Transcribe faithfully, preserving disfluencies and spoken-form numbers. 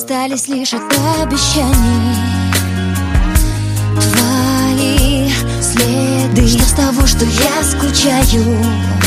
остались лишь от обещаний твои следы. Что с того, что я скучаю?